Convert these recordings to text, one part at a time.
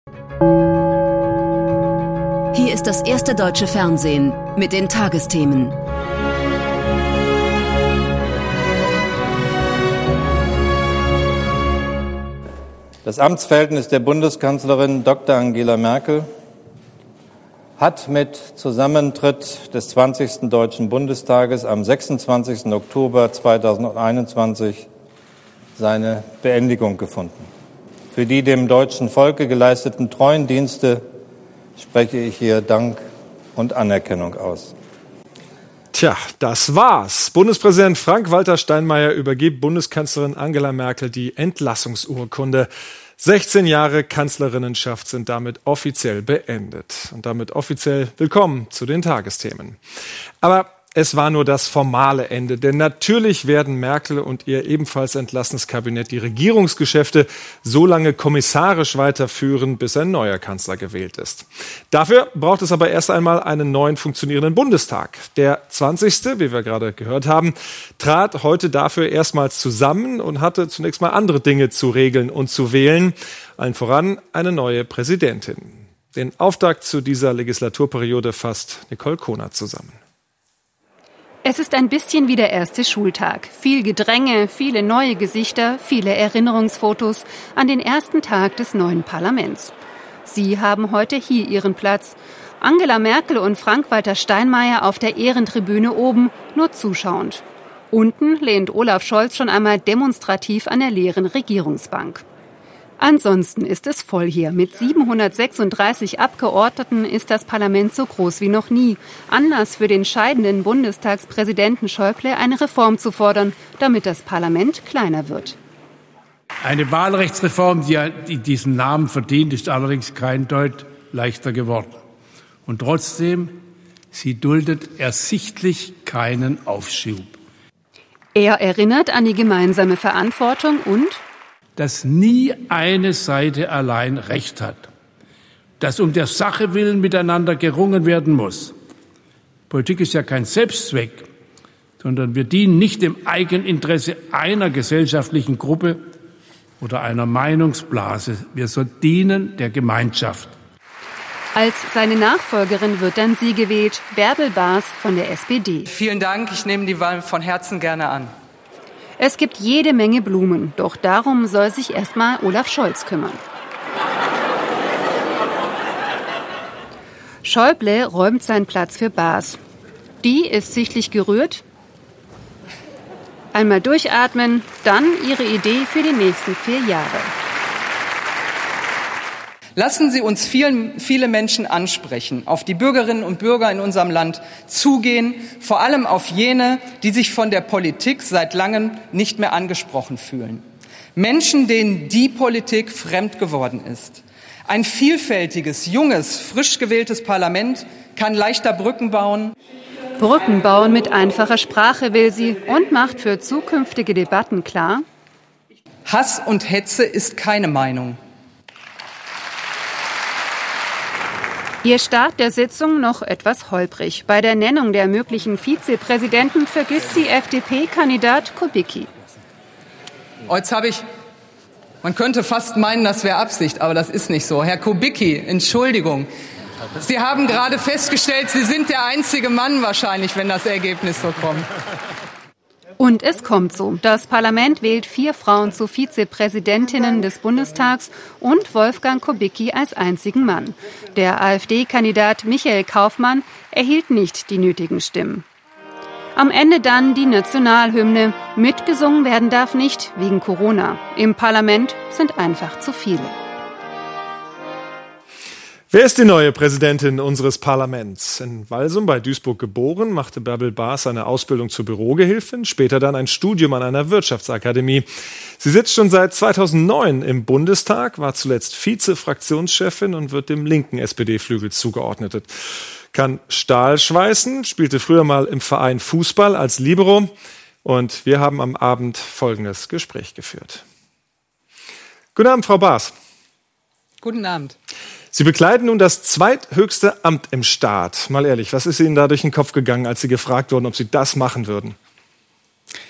Hier ist das erste deutsche Fernsehen mit den Tagesthemen. Das Amtsverhältnis der Bundeskanzlerin Dr. Angela Merkel hat mit Zusammentritt des 20. Deutschen Bundestages am 26. Oktober 2021 seine Beendigung gefunden. Für die dem deutschen Volke geleisteten treuen Dienste spreche ich hier Dank und Anerkennung aus. Tja, das war's. Bundespräsident Frank-Walter Steinmeier übergibt Bundeskanzlerin Angela Merkel die Entlassungsurkunde. 16 Jahre Kanzlerinnenschaft sind damit offiziell beendet. Und damit offiziell willkommen zu den Tagesthemen. Aber es war nur das formale Ende, denn natürlich werden Merkel und ihr ebenfalls entlassenes Kabinett die Regierungsgeschäfte so lange kommissarisch weiterführen, bis ein neuer Kanzler gewählt ist. Dafür braucht es aber erst einmal einen neuen funktionierenden Bundestag. Der 20., wie wir gerade gehört haben, trat heute dafür erstmals zusammen und hatte zunächst mal andere Dinge zu regeln und zu wählen, allen voran eine neue Präsidentin. Den Auftakt zu dieser Legislaturperiode fasst Nicole Kohner zusammen. Es ist ein bisschen wie der erste Schultag. Viel Gedränge, viele neue Gesichter, viele Erinnerungsfotos an den ersten Tag des neuen Parlaments. Sie haben heute hier ihren Platz. Angela Merkel und Frank-Walter Steinmeier auf der Ehrentribüne oben, nur zuschauend. Unten lehnt Olaf Scholz schon einmal demonstrativ an der leeren Regierungsbank. Ansonsten ist es voll hier. Mit 736 Abgeordneten ist das Parlament so groß wie noch nie. Anlass für den scheidenden Bundestagspräsidenten Schäuble, eine Reform zu fordern, damit das Parlament kleiner wird. Eine Wahlrechtsreform, die diesen Namen verdient, ist allerdings kein Deut leichter geworden. Und trotzdem, sie duldet ersichtlich keinen Aufschub. Er erinnert an die gemeinsame Verantwortung und dass nie eine Seite allein Recht hat, dass um der Sache willen miteinander gerungen werden muss. Politik ist ja kein Selbstzweck, sondern wir dienen nicht dem Eigeninteresse einer gesellschaftlichen Gruppe oder einer Meinungsblase. Wir dienen der Gemeinschaft. Als seine Nachfolgerin wird dann sie gewählt, Bärbel Baas von der SPD. Vielen Dank, ich nehme die Wahl von Herzen gerne an. Es gibt jede Menge Blumen, doch darum soll sich erstmal Olaf Scholz kümmern. Schäuble räumt seinen Platz für Baas. Die ist sichtlich gerührt. Einmal durchatmen, dann ihre Idee für die nächsten 4 Jahre. Lassen Sie uns viele Menschen ansprechen, auf die Bürgerinnen und Bürger in unserem Land zugehen, vor allem auf jene, die sich von der Politik seit langem nicht mehr angesprochen fühlen. Menschen, denen die Politik fremd geworden ist. Ein vielfältiges, junges, frisch gewähltes Parlament kann leichter Brücken bauen. Brücken bauen mit einfacher Sprache will sie und macht für zukünftige Debatten klar: Hass und Hetze ist keine Meinung. Ihr Start der Sitzung noch etwas holprig. Bei der Nennung der möglichen Vizepräsidenten vergisst sie FDP-Kandidat Kubicki. Man könnte fast meinen, das wäre Absicht, aber das ist nicht so. Herr Kubicki, Entschuldigung. Sie haben gerade festgestellt, Sie sind der einzige Mann wahrscheinlich, wenn das Ergebnis so kommt. Und es kommt so. Das Parlament wählt 4 Frauen zu Vizepräsidentinnen des Bundestags und Wolfgang Kubicki als einzigen Mann. Der AfD-Kandidat Michael Kaufmann erhielt nicht die nötigen Stimmen. Am Ende dann die Nationalhymne. Mitgesungen werden darf nicht wegen Corona. Im Parlament sind einfach zu viele. Wer ist die neue Präsidentin unseres Parlaments? In Walsum bei Duisburg geboren, machte Bärbel Baas eine Ausbildung zur Bürogehilfin, später dann ein Studium an einer Wirtschaftsakademie. Sie sitzt schon seit 2009 im Bundestag, war zuletzt Vize-Fraktionschefin und wird dem linken SPD-Flügel zugeordnet. Kann Stahl schweißen, spielte früher mal im Verein Fußball als Libero und wir haben am Abend folgendes Gespräch geführt. Guten Abend, Frau Baas. Guten Abend. Sie bekleiden nun das zweithöchste Amt im Staat. Mal ehrlich, was ist Ihnen da durch den Kopf gegangen, als Sie gefragt wurden, ob Sie das machen würden?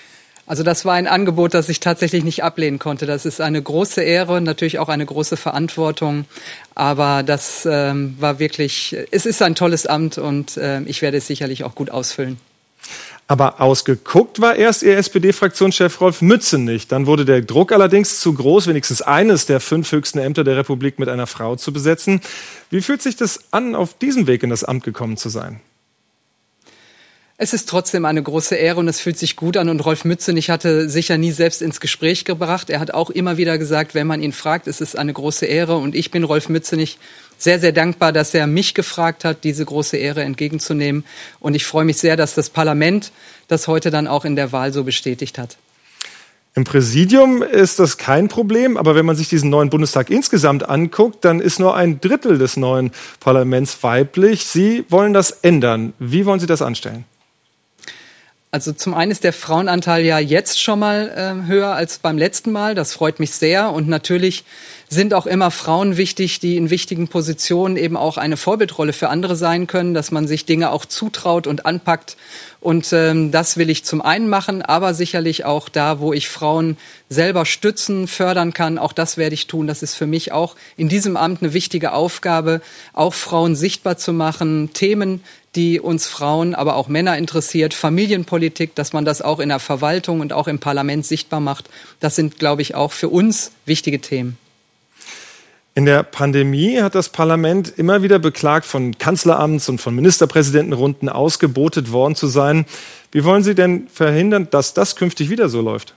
Also das war ein Angebot, das ich tatsächlich nicht ablehnen konnte. Das ist eine große Ehre, natürlich auch eine große Verantwortung. Aber das war wirklich, es ist ein tolles Amt und ich werde es sicherlich auch gut ausfüllen. Aber ausgeguckt war erst Ihr SPD-Fraktionschef Rolf Mützenich. Dann wurde der Druck allerdings zu groß, wenigstens eines der 5 höchsten Ämter der Republik mit einer Frau zu besetzen. Wie fühlt sich das an, auf diesem Weg in das Amt gekommen zu sein? Es ist trotzdem eine große Ehre und es fühlt sich gut an. Und Rolf Mützenich hatte sicher nie selbst ins Gespräch gebracht. Er hat auch immer wieder gesagt, wenn man ihn fragt, es ist eine große Ehre. Und ich bin Rolf Mützenich sehr, sehr dankbar, dass er mich gefragt hat, diese große Ehre entgegenzunehmen. Und ich freue mich sehr, dass das Parlament das heute dann auch in der Wahl so bestätigt hat. Im Präsidium ist das kein Problem, aber wenn man sich diesen neuen Bundestag insgesamt anguckt, dann ist nur 1/3 des neuen Parlaments weiblich. Sie wollen das ändern. Wie wollen Sie das anstellen? Also zum einen ist der Frauenanteil ja jetzt schon mal höher als beim letzten Mal. Das freut mich sehr. Und natürlich sind auch immer Frauen wichtig, die in wichtigen Positionen eben auch eine Vorbildrolle für andere sein können, dass man sich Dinge auch zutraut und anpackt. Und das will ich zum einen machen, aber sicherlich auch da, wo ich Frauen selber stützen, fördern kann. Auch das werde ich tun. Das ist für mich auch in diesem Amt eine wichtige Aufgabe, auch Frauen sichtbar zu machen, Themen, die uns Frauen, aber auch Männer interessiert, Familienpolitik, dass man das auch in der Verwaltung und auch im Parlament sichtbar macht. Das sind, glaube ich, auch für uns wichtige Themen. In der Pandemie hat das Parlament immer wieder beklagt, von Kanzleramts- und von Ministerpräsidentenrunden ausgebotet worden zu sein. Wie wollen Sie denn verhindern, dass das künftig wieder so läuft?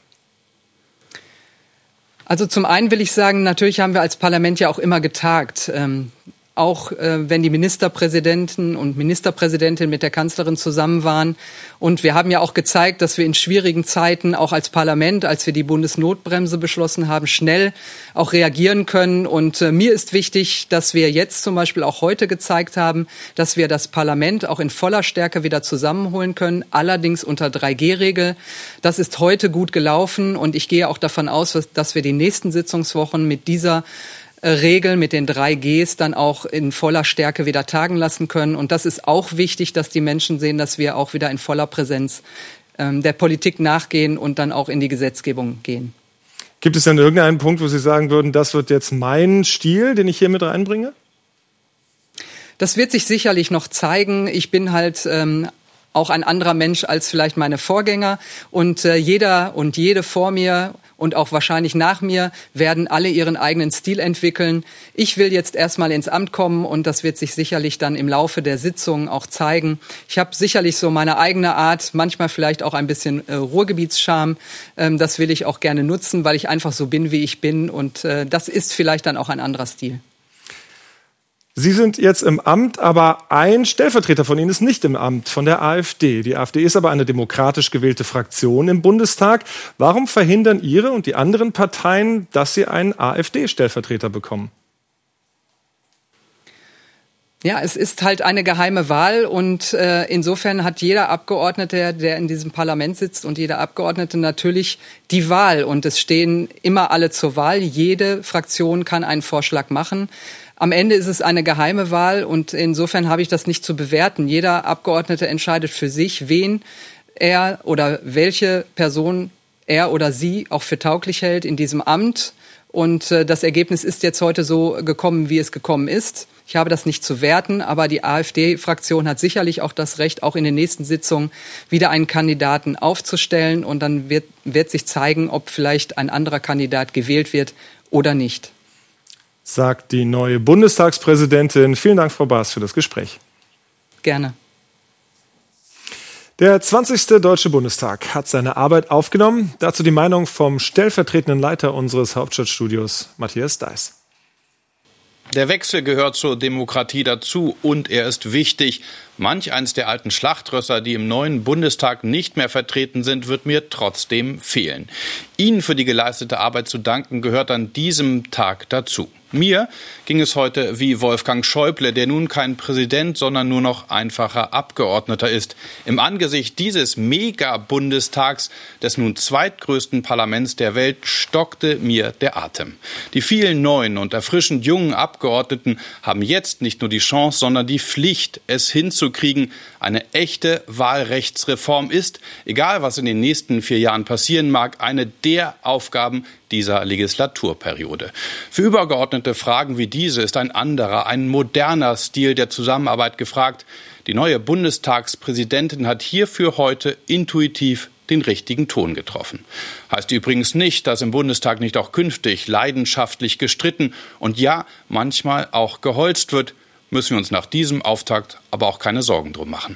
Also zum einen will ich sagen, natürlich haben wir als Parlament ja auch immer getagt. Auch wenn die Ministerpräsidenten und Ministerpräsidentin mit der Kanzlerin zusammen waren. Und wir haben ja auch gezeigt, dass wir in schwierigen Zeiten auch als Parlament, als wir die Bundesnotbremse beschlossen haben, schnell auch reagieren können. Und mir ist wichtig, dass wir jetzt zum Beispiel auch heute gezeigt haben, dass wir das Parlament auch in voller Stärke wieder zusammenholen können, allerdings unter 3G-Regel. Das ist heute gut gelaufen und ich gehe auch davon aus, dass wir die nächsten Sitzungswochen mit dieser Regeln mit den 3Gs dann auch in voller Stärke wieder tagen lassen können. Und das ist auch wichtig, dass die Menschen sehen, dass wir auch wieder in voller Präsenz der Politik nachgehen und dann auch in die Gesetzgebung gehen. Gibt es denn irgendeinen Punkt, wo Sie sagen würden, das wird jetzt mein Stil, den ich hier mit reinbringe? Das wird sich sicherlich noch zeigen. Ich bin halt auch ein anderer Mensch als vielleicht meine Vorgänger. Und jeder und jede vor mir und auch wahrscheinlich nach mir werden alle ihren eigenen Stil entwickeln. Ich will jetzt erstmal ins Amt kommen und das wird sich sicherlich dann im Laufe der Sitzungen auch zeigen. Ich habe sicherlich so meine eigene Art, manchmal vielleicht auch ein bisschen Ruhrgebietscharme. Das will ich auch gerne nutzen, weil ich einfach so bin, wie ich bin und das ist vielleicht dann auch ein anderer Stil. Sie sind jetzt im Amt, aber ein Stellvertreter von Ihnen ist nicht im Amt, von der AfD. Die AfD ist aber eine demokratisch gewählte Fraktion im Bundestag. Warum verhindern Ihre und die anderen Parteien, dass Sie einen AfD-Stellvertreter bekommen? Ja, es ist halt eine geheime Wahl und insofern hat jeder Abgeordnete, der in diesem Parlament sitzt und jeder Abgeordnete natürlich die Wahl und es stehen immer alle zur Wahl. Jede Fraktion kann einen Vorschlag machen. Am Ende ist es eine geheime Wahl und insofern habe ich das nicht zu bewerten. Jeder Abgeordnete entscheidet für sich, wen er oder welche Person er oder sie auch für tauglich hält in diesem Amt. Und das Ergebnis ist jetzt heute so gekommen, wie es gekommen ist. Ich habe das nicht zu werten, aber die AfD-Fraktion hat sicherlich auch das Recht, auch in den nächsten Sitzungen wieder einen Kandidaten aufzustellen. Und dann wird sich zeigen, ob vielleicht ein anderer Kandidat gewählt wird oder nicht. Sagt die neue Bundestagspräsidentin. Vielen Dank, Frau Baas, für das Gespräch. Gerne. Der 20. Deutsche Bundestag hat seine Arbeit aufgenommen. Dazu die Meinung vom stellvertretenden Leiter unseres Hauptstadtstudios, Matthias Deiß. Der Wechsel gehört zur Demokratie dazu und er ist wichtig. Manch eins der alten Schlachtrösser, die im neuen Bundestag nicht mehr vertreten sind, wird mir trotzdem fehlen. Ihnen für die geleistete Arbeit zu danken, gehört an diesem Tag dazu. Mir ging es heute wie Wolfgang Schäuble, der nun kein Präsident, sondern nur noch einfacher Abgeordneter ist. Im Angesicht dieses Mega-Bundestags, des nun zweitgrößten Parlaments der Welt, stockte mir der Atem. Die vielen neuen und erfrischend jungen Abgeordneten haben jetzt nicht nur die Chance, sondern die Pflicht, es hinzukriegen. Eine echte Wahlrechtsreform ist, egal was in den nächsten 4 Jahren passieren mag, eine der Aufgaben dieser Legislaturperiode. Für übergeordnete Fragen wie diese ist ein anderer, ein moderner Stil der Zusammenarbeit gefragt. Die neue Bundestagspräsidentin hat hierfür heute intuitiv den richtigen Ton getroffen. Heißt übrigens nicht, dass im Bundestag nicht auch künftig leidenschaftlich gestritten und ja, manchmal auch geholzt wird, müssen wir uns nach diesem Auftakt aber auch keine Sorgen drum machen.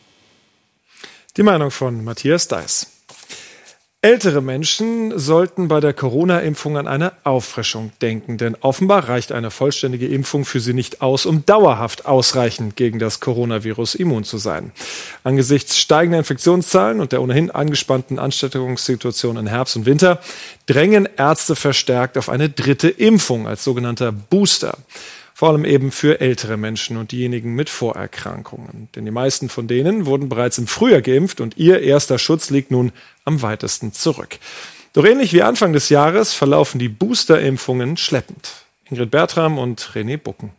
Die Meinung von Matthias Deiß. Ältere Menschen sollten bei der Corona-Impfung an eine Auffrischung denken, denn offenbar reicht eine vollständige Impfung für sie nicht aus, um dauerhaft ausreichend gegen das Coronavirus immun zu sein. Angesichts steigender Infektionszahlen und der ohnehin angespannten Ansteckungssituation in Herbst und Winter drängen Ärzte verstärkt auf eine 3. Impfung als sogenannter Booster. Vor allem eben für ältere Menschen und diejenigen mit Vorerkrankungen. Denn die meisten von denen wurden bereits im Frühjahr geimpft und ihr erster Schutz liegt nun am weitesten zurück. Doch ähnlich wie Anfang des Jahres verlaufen die Boosterimpfungen schleppend. Ingrid Bertram und René Bucken.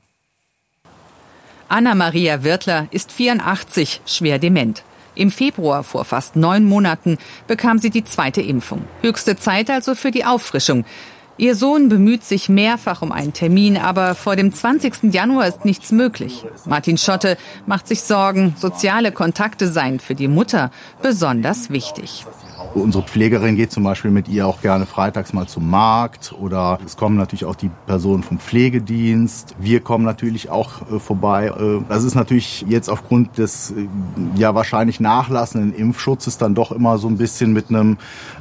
Anna-Maria Wirtler ist 84, schwer dement. Im Februar vor fast 9 Monaten bekam sie die 2. Impfung. Höchste Zeit also für die Auffrischung. Ihr Sohn bemüht sich mehrfach um einen Termin, aber vor dem 20. Januar ist nichts möglich. Martin Schotte macht sich Sorgen, soziale Kontakte seien für die Mutter besonders wichtig. Unsere Pflegerin geht zum Beispiel mit ihr auch gerne freitags mal zum Markt oder es kommen natürlich auch die Personen vom Pflegedienst. Wir kommen natürlich auch vorbei. Das ist natürlich jetzt aufgrund des ja wahrscheinlich nachlassenden Impfschutzes dann doch immer so ein bisschen mit einem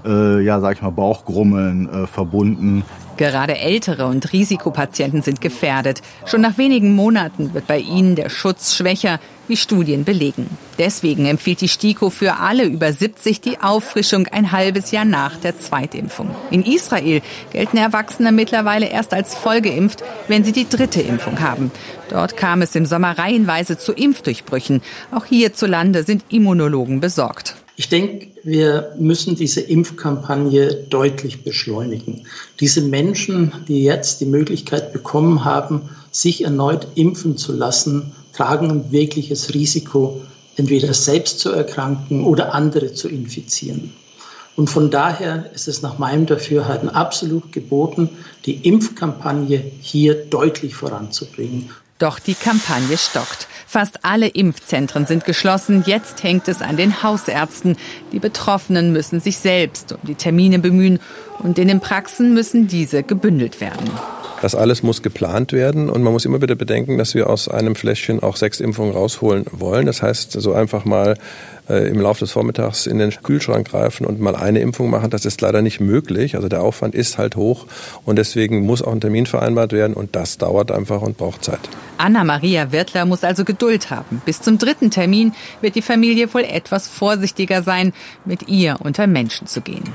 Bauchgrummeln verbunden. Gerade ältere und Risikopatienten sind gefährdet. Schon nach wenigen Monaten wird bei ihnen der Schutz schwächer, wie Studien belegen. Deswegen empfiehlt die STIKO für alle über 70 die Auffrischung ein halbes Jahr nach der Zweitimpfung. In Israel gelten Erwachsene mittlerweile erst als vollgeimpft, wenn sie die 3. Impfung haben. Dort kam es im Sommer reihenweise zu Impfdurchbrüchen. Auch hierzulande sind Immunologen besorgt. Ich denke, wir müssen diese Impfkampagne deutlich beschleunigen. Diese Menschen, die jetzt die Möglichkeit bekommen haben, sich erneut impfen zu lassen, tragen ein wirkliches Risiko, entweder selbst zu erkranken oder andere zu infizieren. Und von daher ist es nach meinem Dafürhalten absolut geboten, die Impfkampagne hier deutlich voranzubringen. Doch die Kampagne stockt. Fast alle Impfzentren sind geschlossen. Jetzt hängt es an den Hausärzten. Die Betroffenen müssen sich selbst um die Termine bemühen und in den Praxen müssen diese gebündelt werden. Das alles muss geplant werden und man muss immer wieder bedenken, dass wir aus einem Fläschchen auch 6 Impfungen rausholen wollen. Das heißt, so einfach mal im Laufe des Vormittags in den Kühlschrank greifen und mal eine Impfung machen, das ist leider nicht möglich. Also der Aufwand ist halt hoch und deswegen muss auch ein Termin vereinbart werden und das dauert einfach und braucht Zeit. Anna-Maria Wirtler muss also Geduld haben. Bis zum 3. Termin wird die Familie wohl etwas vorsichtiger sein, mit ihr unter Menschen zu gehen.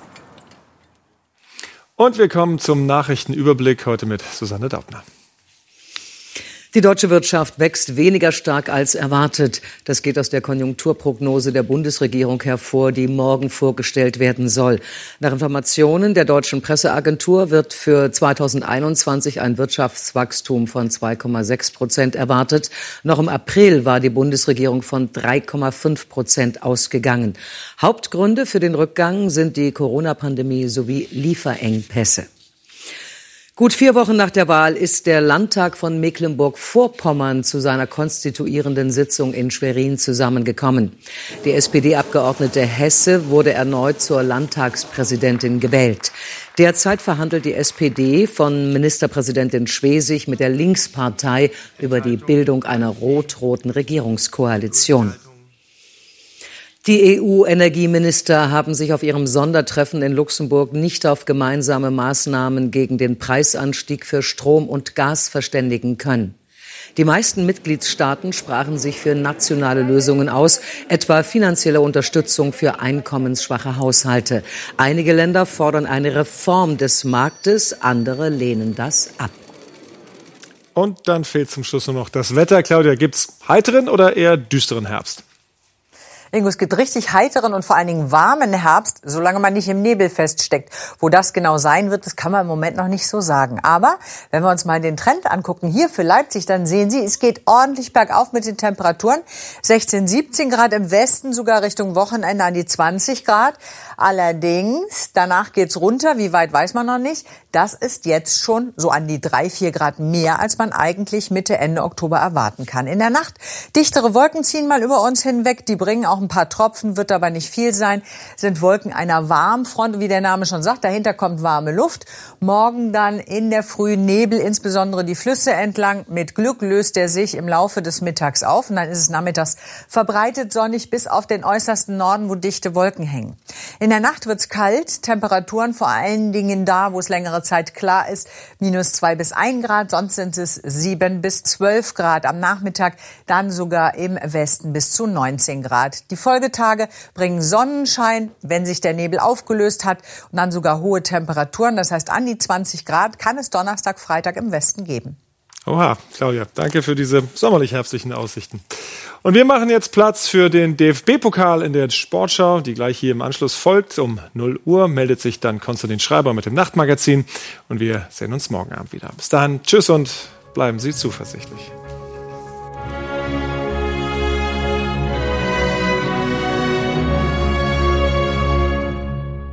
Und wir kommen zum Nachrichtenüberblick heute mit Susanne Daubner. Die deutsche Wirtschaft wächst weniger stark als erwartet. Das geht aus der Konjunkturprognose der Bundesregierung hervor, die morgen vorgestellt werden soll. Nach Informationen der deutschen Presseagentur wird für 2021 ein Wirtschaftswachstum von 2,6% erwartet. Noch im April war die Bundesregierung von 3,5% ausgegangen. Hauptgründe für den Rückgang sind die Corona-Pandemie sowie Lieferengpässe. Gut 4 Wochen nach der Wahl ist der Landtag von Mecklenburg-Vorpommern zu seiner konstituierenden Sitzung in Schwerin zusammengekommen. Die SPD-Abgeordnete Hesse wurde erneut zur Landtagspräsidentin gewählt. Derzeit verhandelt die SPD von Ministerpräsidentin Schwesig mit der Linkspartei über die Bildung einer rot-roten Regierungskoalition. Die EU-Energieminister haben sich auf ihrem Sondertreffen in Luxemburg nicht auf gemeinsame Maßnahmen gegen den Preisanstieg für Strom und Gas verständigen können. Die meisten Mitgliedstaaten sprachen sich für nationale Lösungen aus, etwa finanzielle Unterstützung für einkommensschwache Haushalte. Einige Länder fordern eine Reform des Marktes, andere lehnen das ab. Und dann fehlt zum Schluss nur noch das Wetter. Claudia, gibt's heiteren oder eher düsteren Herbst? Ingo, es gibt richtig heiteren und vor allen Dingen warmen Herbst, solange man nicht im Nebel feststeckt. Wo das genau sein wird, das kann man im Moment noch nicht so sagen. Aber wenn wir uns mal den Trend angucken, hier für Leipzig, dann sehen Sie, es geht ordentlich bergauf mit den Temperaturen. 16, 17 Grad im Westen, sogar Richtung Wochenende an die 20 Grad. Allerdings, danach geht's runter. Wie weit, weiß man noch nicht. Das ist jetzt schon so an die 3, 4 Grad mehr, als man eigentlich Mitte, Ende Oktober erwarten kann. In der Nacht dichtere Wolken ziehen mal über uns hinweg. Die bringen auch ein paar Tropfen, wird aber nicht viel sein. Sind Wolken einer Warmfront, wie der Name schon sagt. Dahinter kommt warme Luft. Morgen dann in der Früh Nebel, insbesondere die Flüsse entlang. Mit Glück löst er sich im Laufe des Mittags auf. Und dann ist es nachmittags verbreitet sonnig bis auf den äußersten Norden, wo dichte Wolken hängen. In der Nacht wird's kalt. Temperaturen vor allen Dingen da, wo es längere Zeit klar ist, -2 bis 1 Grad. Sonst sind es 7 bis 12 Grad. Am Nachmittag dann sogar im Westen bis zu 19 Grad. Die Folgetage bringen Sonnenschein, wenn sich der Nebel aufgelöst hat, und dann sogar hohe Temperaturen. Das heißt, an die 20 Grad kann es Donnerstag, Freitag im Westen geben. Oha, Claudia, danke für diese sommerlich-herbstlichen Aussichten. Und wir machen jetzt Platz für den DFB-Pokal in der Sportschau, die gleich hier im Anschluss folgt. Um 0 Uhr meldet sich dann Konstantin Schreiber mit dem Nachtmagazin. Und wir sehen uns morgen Abend wieder. Bis dahin, tschüss und bleiben Sie zuversichtlich.